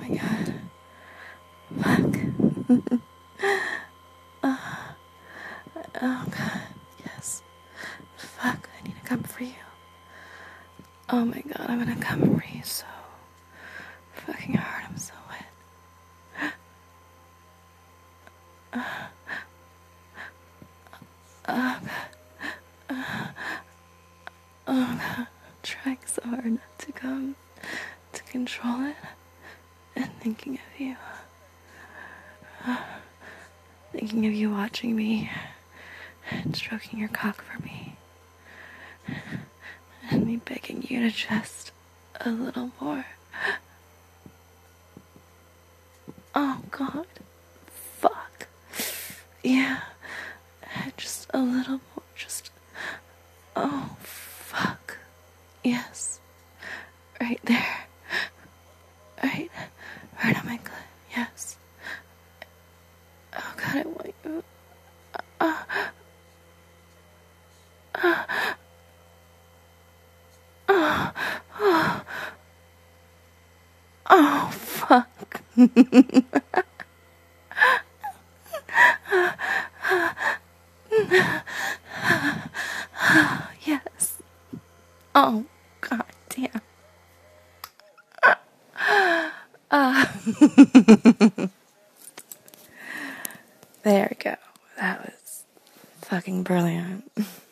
my god. Fuck. Oh god. Yes. Fuck. I need to come for you. Oh my god. I'm gonna come for you so fucking hard. I'm so wet. Oh god. Oh god. I'm trying so hard not to come, to control it, and thinking of you. Thinking of you watching me and stroking your cock for me. And me begging you to just a little more. Oh god. Fuck. Yeah. Just a little more. Just. Oh fuck. Yes. Right there. Right on my clit. Yes. Oh god, I want you. Oh fuck. Yes. Oh god damn. There we go. That was fucking brilliant.